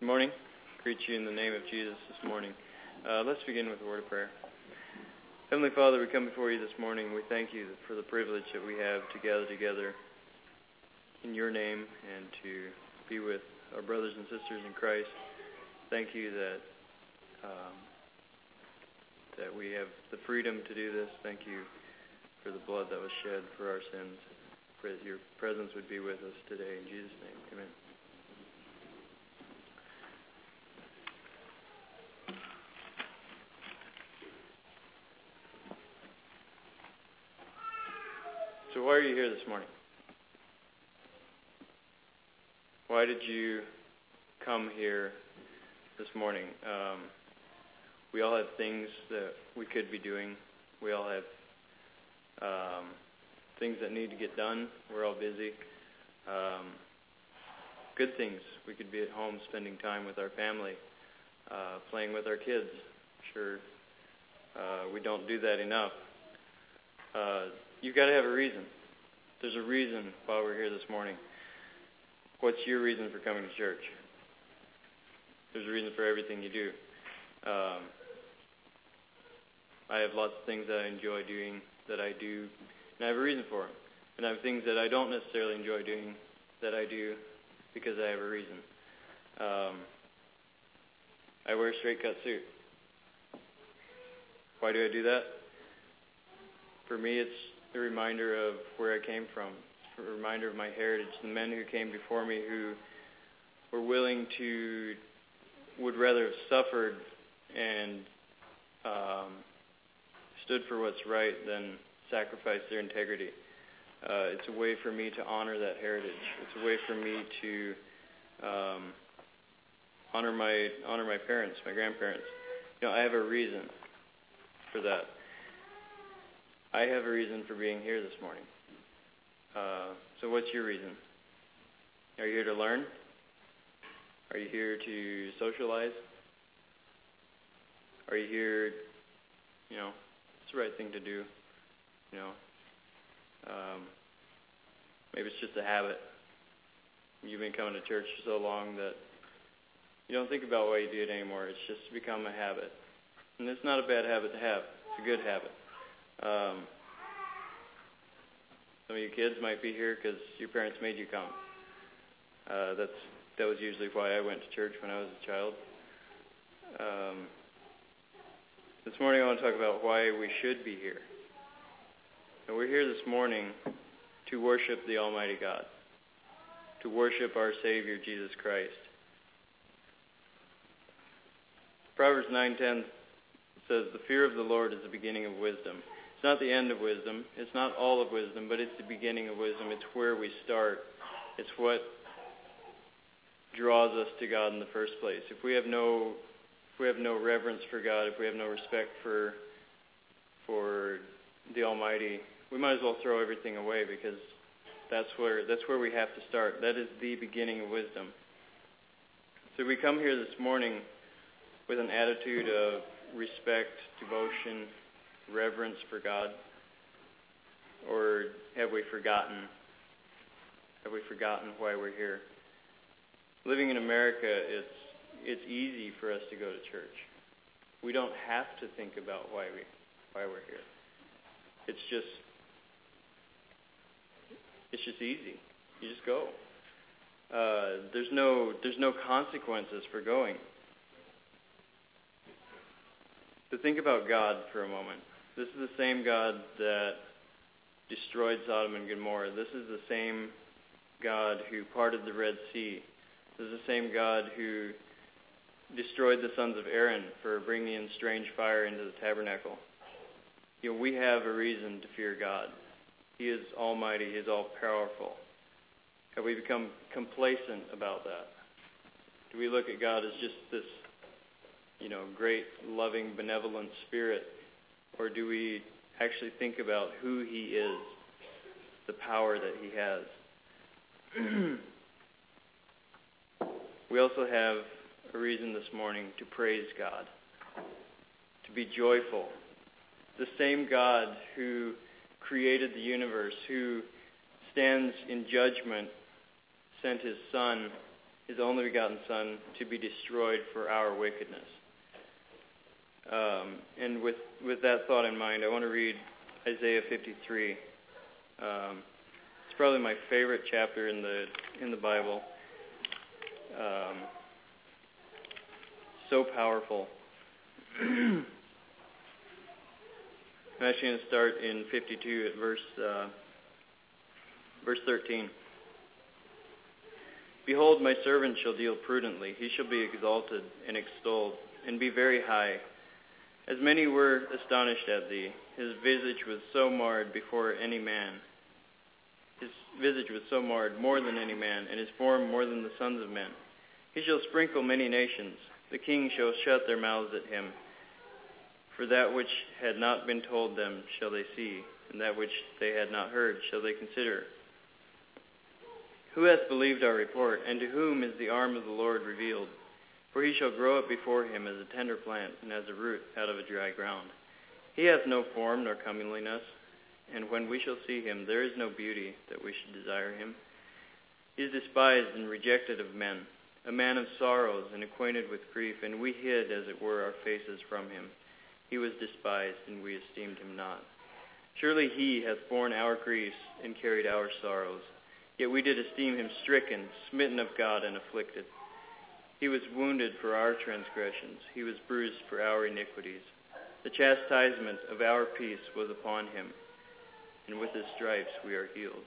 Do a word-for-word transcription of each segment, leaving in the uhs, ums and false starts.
morning. Greet you in the name of Jesus this morning. Uh, let's begin with a word of prayer. Heavenly Father, we come before you this morning. We thank you for the privilege that we have to gather together in your name and to be with our brothers and sisters in Christ. Thank you that um, that we have the freedom to do this. Thank you for the blood that was shed for our sins. Pray that your presence would be with us today. In Jesus' name, amen. So why are you here this morning? Why did you come here this morning? Um, we all have things that we could be doing. We all have um, things that need to get done. We're all busy. Um, good things. We could be at home spending time with our family, uh, playing with our kids. Sure, uh, we don't do that enough. Uh, you've got to have a reason. There's a reason why we're here this morning. What's your reason for coming to church? There's a reason for everything you do. Um, I have lots of things that I enjoy doing that I do, and I have a reason for them. And I have things that I don't necessarily enjoy doing that I do because I have a reason. Um, I wear a straight cut suit. Why do I do that? For me, it's a reminder of where I came from, a reminder of my heritage, the men who came before me who were willing to, would rather have suffered and um, stood for what's right than sacrifice their integrity. Uh, it's a way for me to honor that heritage. It's a way for me to um, honor my honor my parents, my grandparents. You know, I have a reason for that. I have a reason for being here this morning. Uh, so what's your reason? Are you here to learn? Are you here to socialize? Are you here, you know, it's the right thing to do, you know. Um, maybe it's just a habit. You've been coming to church for so long that you don't think about why you do it anymore. It's just become a habit. And it's not a bad habit to have. It's a good habit. Um, some of you kids might be here because your parents made you come. Uh, that's that was usually why I went to church when I was a child. Um, this morning I want to talk about why we should be here. And we're here this morning to worship the Almighty God, to worship our Savior Jesus Christ. Proverbs nine ten says, "The fear of the Lord is the beginning of wisdom." It's not the end of wisdom. It's not all of wisdom, but it's the beginning of wisdom. It's where we start. It's what draws us to God in the first place. If we have no, if we have no reverence for God, if we have no respect for, for the Almighty, we might as well throw everything away because that's where that's where we have to start. That is the beginning of wisdom. So we come here this morning with an attitude of respect, devotion, reverence for God, or have we forgotten? Have we forgotten why we're here? Living in America, it's it's easy for us to go to church. We don't have to think about why we why we're here. It's just it's just easy. You just go. Uh, there's no there's no consequences for going. But think about God for a moment. This is the same God that destroyed Sodom and Gomorrah. This is the same God who parted the Red Sea. This is the same God who destroyed the sons of Aaron for bringing in strange fire into the tabernacle. You know, we have a reason to fear God. He is almighty. He is all-powerful. Have we become complacent about that? Do we look at God as just this, you know, great, loving, benevolent spirit? Or do we actually think about who he is, the power that he has? We also have a reason this morning to praise God, to be joyful. The same God who created the universe, who stands in judgment, sent his Son his only begotten Son to be destroyed for our wickedness. Um, and with, with that thought in mind, I want to read Isaiah fifty-three. Um, it's probably my favorite chapter in the in the Bible. Um, so powerful. I'm actually going to start in fifty-two at verse uh, verse thirteen. Behold, my servant shall deal prudently. He shall be exalted and extolled, and be very high. As many were astonished at thee. His visage was so marred before any man. His visage was so marred more than any man, and his form more than the sons of men. He shall sprinkle many nations. The kings shall shut their mouths at him. For that which had not been told them shall they see, and that which they had not heard shall they consider. Who hath believed our report, and to whom is the arm of the Lord revealed? For he shall grow up before him as a tender plant, and as a root out of a dry ground. He hath no form nor comeliness, and when we shall see him, there is no beauty that we should desire him. He is despised and rejected of men, a man of sorrows and acquainted with grief, and we hid, as it were, our faces from him. He was despised, and we esteemed him not. Surely he hath borne our griefs and carried our sorrows. Yet we did esteem him stricken, smitten of God, and afflicted. He was wounded for our transgressions. He was bruised for our iniquities. The chastisement of our peace was upon him, and with his stripes we are healed.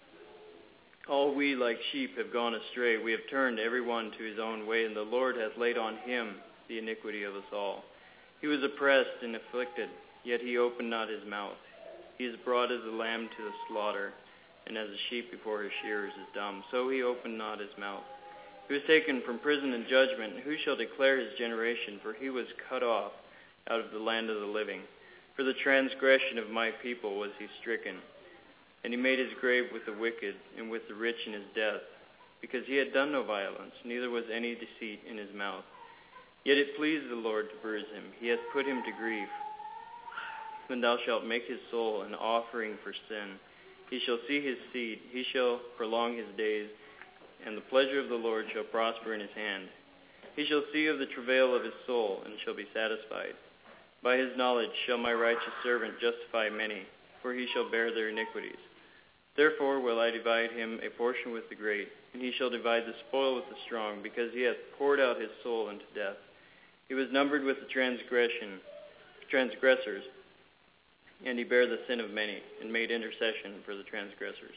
All we like sheep have gone astray. We have turned every one to his own way, and the Lord hath laid on him the iniquity of us all. He was oppressed and afflicted, yet he opened not his mouth. He is brought as a lamb to the slaughter, and as a sheep before his shearers is dumb, so he opened not his mouth. He was taken from prison and judgment. Who shall declare his generation? For he was cut off out of the land of the living. For the transgression of my people was he stricken. And he made his grave with the wicked, and with the rich in his death, because he had done no violence, neither was any deceit in his mouth. Yet it pleased the Lord to bruise him. He hath put him to grief. When thou shalt make his soul an offering for sin, he shall see his seed, he shall prolong his days, and the pleasure of the Lord shall prosper in his hand. He shall see of the travail of his soul, and shall be satisfied. By his knowledge shall my righteous servant justify many, for he shall bear their iniquities. Therefore will I divide him a portion with the great, and he shall divide the spoil with the strong, because he hath poured out his soul unto death. He was numbered with the transgression, transgressors, and he bare the sin of many, and made intercession for the transgressors.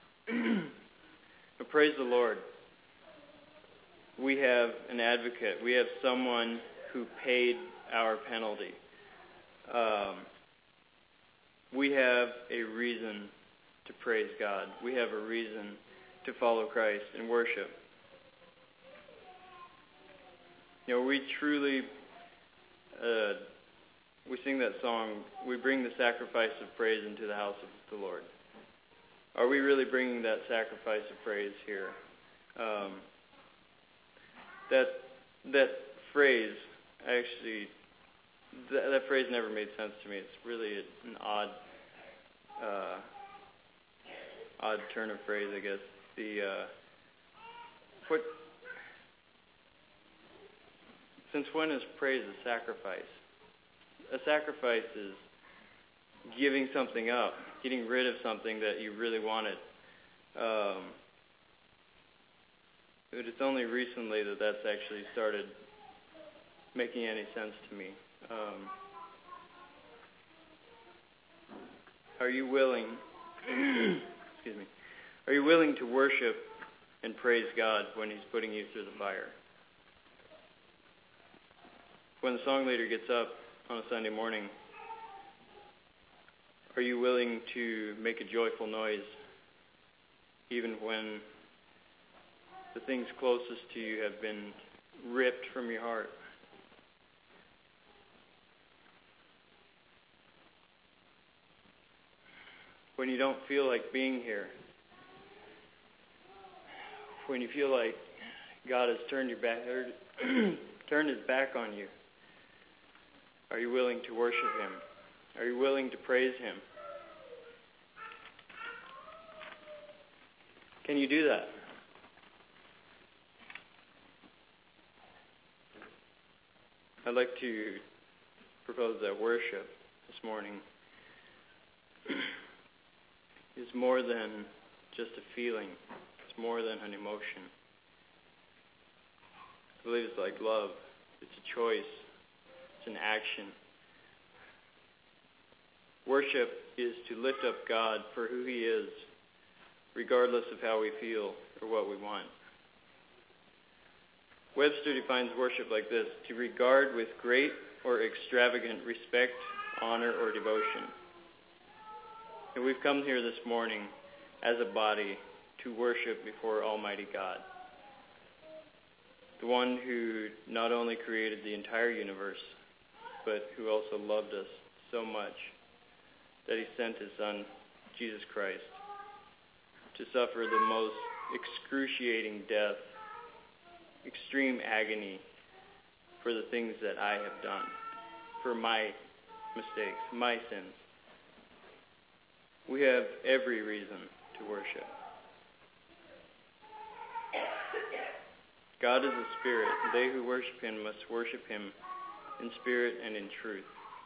But praise the Lord. We have an advocate. We have someone who paid our penalty. Um, we have a reason to praise God. We have a reason to follow Christ and worship. You know, we truly, uh, we sing that song, we bring the sacrifice of praise into the house of the Lord. Are we really bringing that sacrifice of praise here? Um, that that phrase, actually, that, that phrase never made sense to me. It's really an odd, uh, odd turn of phrase, I guess. The uh, what? Since when is praise a sacrifice? A sacrifice is giving something up, getting rid of something that you really wanted. Um, but it's only recently that that's actually started making any sense to me. Um, are you willing, excuse me, are you willing to worship and praise God when he's putting you through the fire? When the song leader gets up on a Sunday morning, are you willing to make a joyful noise even when the things closest to you have been ripped from your heart? When you don't feel like being here, when you feel like God has turned your back, or turned his back on you, are you willing to worship him? Are you willing to praise him? Can you do that? I'd like to propose that worship this morning is more than just a feeling. It's more than an emotion. I believe it's like love. It's a choice. It's an action. Worship is to lift up God for who He is, regardless of how we feel or what we want. Webster defines worship like this: to regard with great or extravagant respect, honor, or devotion. And we've come here this morning as a body to worship before Almighty God, the one who not only created the entire universe, but who also loved us so much that He sent His Son, Jesus Christ, to suffer the most excruciating death, extreme agony for the things that I have done, for my mistakes, my sins. We have every reason to worship. God is a spirit. They who worship Him must worship Him in spirit and in truth.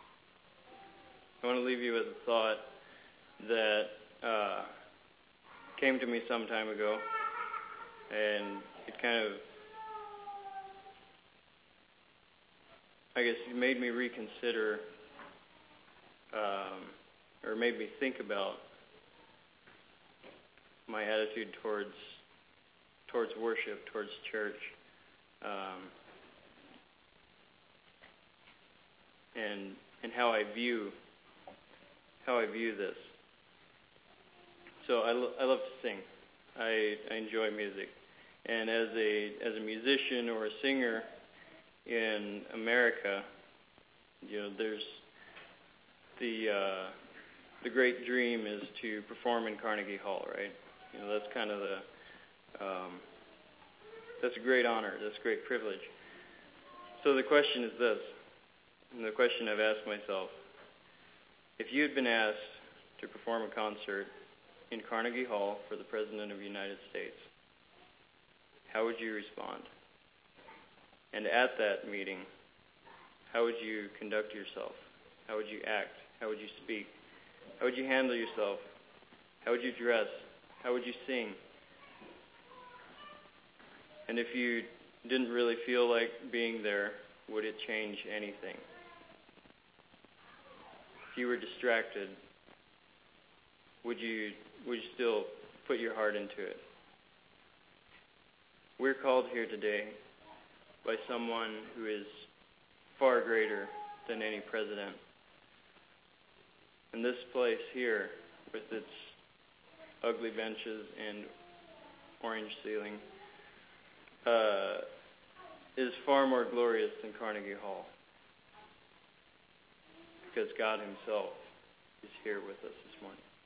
I want to leave you with a thought that uh, came to me some time ago, and it kind of, I guess, it made me reconsider, um, or made me think about my attitude towards towards worship, towards church, um, and and how I view how I view this. So I, lo- I love to sing. I, I enjoy music, and as a as a musician or a singer in America, you know, there's the uh, the great dream is to perform in Carnegie Hall, right? You know, that's kind of the um, that's a great honor. That's a great privilege. So the question is this, and the question I've asked myself: if you had been asked to perform a concert in Carnegie Hall for the President of the United States, how would you respond? And at that meeting, how would you conduct yourself? How would you act? How would you speak? How would you handle yourself? How would you dress? How would you sing? And if you didn't really feel like being there, would it change anything? If you were distracted, would you would you still put your heart into it? We're called here today by someone who is far greater than any president. And this place here, with its ugly benches and orange ceiling, uh, is far more glorious than Carnegie Hall, because God Himself is here with us this morning.